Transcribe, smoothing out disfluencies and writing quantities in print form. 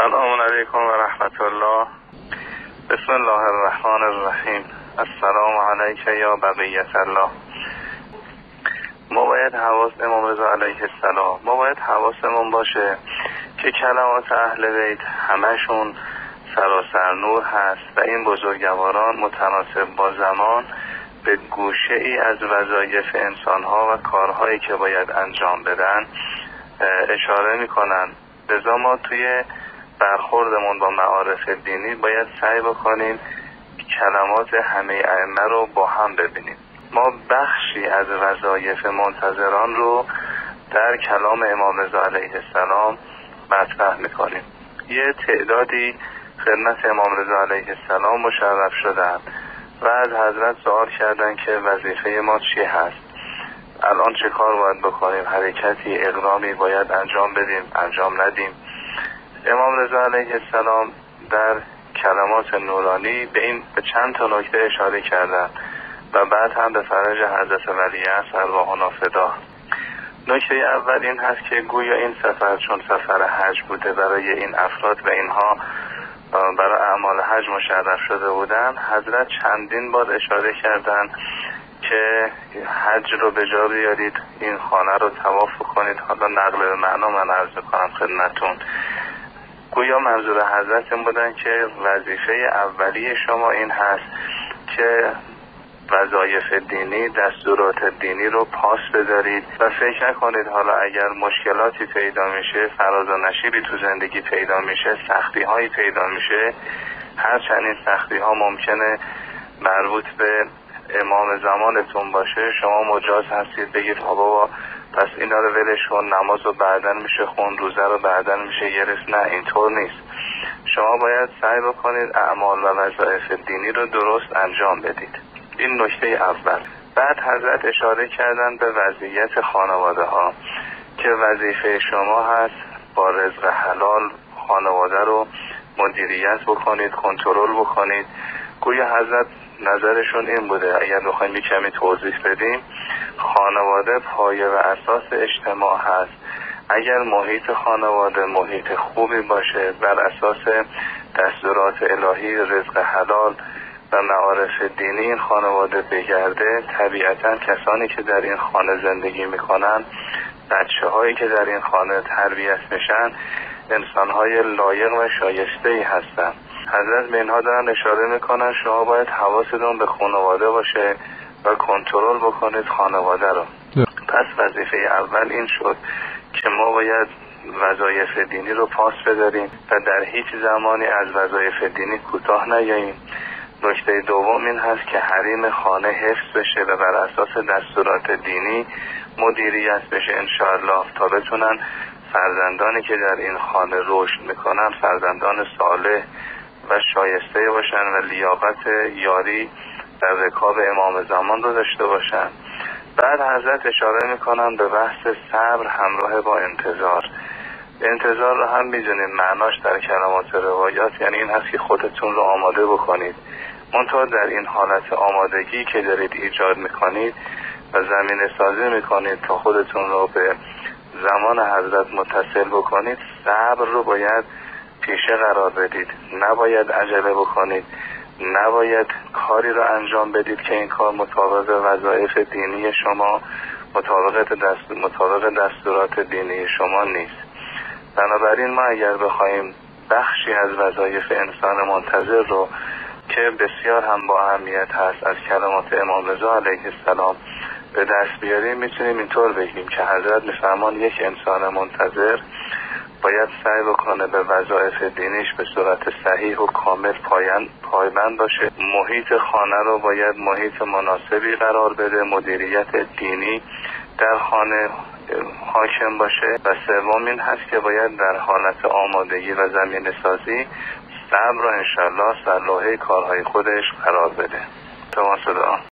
السلام علیکم و رحمت الله. بسم الله الرحمن الرحیم. السلام علیک یا بقیت الله. ما باید امام رضا علیه السلام ما باید حواسمون باشه که کلمات اهل بیت همشون سراسر نور هست و این بزرگواران متناسب با زمان به گوشه ای از وظایف انسانها و کارهایی که باید انجام بدن اشاره میکنن. لذا ما توی برخوردمون با معارف دینی باید سعی بکنیم کلمات همه ائمه رو با هم ببینیم. ما بخشی از وظایف منتظران رو در کلام امام رضا علیه السلام مطرح میکنیم. یه تعدادی خدمت امام رضا علیه السلام مشرف شدن و از حضرت سوال کردن که وظیفه ما چی هست، الان چه کار باید بکنیم، حرکتی اقدامی باید انجام بدیم، انجام ندیم. امام رضا علیه السلام در کلمات نورانی به چند تا نکته اشاره کردن و بعد هم به فرج حضرت ولیعصر ارواحنا فدا. نکته اول این هست که گویا این سفر چون سفر حج بوده برای این افراد و اینها برای اعمال حج مشرف شده بودن، حضرت چندین بار اشاره کردن که حج رو به جا بیارید، این خانه رو طواف کنید. حالا نقل به معنا من عرض کنم خدمتون. گویا منظور حضرت این بودن که وظیفه اولیه شما این هست که وظایف دینی، دستورات دینی رو پاس بدارید و فکر نکنید حالا اگر مشکلاتی پیدا میشه، فراز و نشیبی تو زندگی پیدا میشه، سختی هایی پیدا میشه، هرچند این سختی ها ممکنه مربوط به امام زمانتون باشه، شما مجاز هستید بگید بابا پس اینا رو ولش کن، نماز رو بعدن میشه خون، روزه رو بعدن میشه گرفت. نه، اینطور نیست. شما باید سعی بکنید اعمال و وظایف دینی رو درست انجام بدید. این نکته اول. بعد حضرت اشاره کردن به وضعیت خانواده ها که وظیفه شما هست با رزق حلال خانواده رو مدیریت بکنید، کنترل بکنید. گویا حضرت نظرشون این بوده، اگر بخوایم کمی توضیح بدیم، خانواده پایه و اساس اجتماع هست. اگر محیط خانواده محیط خوبی باشه، بر اساس دستورات الهی، رزق حلال و معارف دینی این خانواده بگرده، طبیعتا کسانی که در این خانه زندگی میکنن، بچه هایی که در این خانه تربیت میشن، انسان های لایق و شایسته ای هستن. حضرت به اینها دارن اشاره میکنن شما باید حواستون به خانواده باشه و کنترل بکنید خانواده رو. پس وظیفه اول این شد که ما باید وظایف دینی رو پاس بداریم و در هیچ زمانی از وظایف دینی کوتاه نیاییم. نکته دوم این هست که حریم خانه حفظ بشه و بر اساس دستورات دینی مدیریت بشه انشاءالله، تا بتونن فرزندانی که در این خانه رشد میکنن فرزندان صالح و شایسته باشن و لیاقت یاری در رکاب امام زمان رو داشته باشن. بعد حضرت اشاره میکنن به بحث صبر همراه با انتظار. انتظار رو هم میدونید معناش در کلمات روایات یعنی این هست که خودتون رو آماده بکنید. منتها در این حالت آمادگی که دارید ایجاد میکنید و زمینه سازی میکنید تا خودتون رو به زمان حضرت متصل بکنید، صبر رو باید پیشه قرار بدید. نباید عجله بکنید، نباید کاری رو انجام بدید که این کار مطابق وظایف دینی شما، مطابق دستورات دینی شما نیست. بنابراین ما اگر بخوایم بخشی از وظایف انسان منتظر رو که بسیار هم با اهمیت هست از کلمات امام رضا علیه السلام به دست بیاریم، میتونیم اینطور بگیم که حضرت میفرمان یک انسان منتظر باید سعی بکنه به وظایف دینیش به صورت صحیح و کامل پایبند باشه. محیط خانه رو باید محیط مناسبی قرار بده، مدیریت دینی در خانه حاکم باشه. و سوم این هست که باید در حالت آمادگی و زمینه سازی صبر رو انشالله سر لوحه کارهای خودش قرار بده. تمام شد.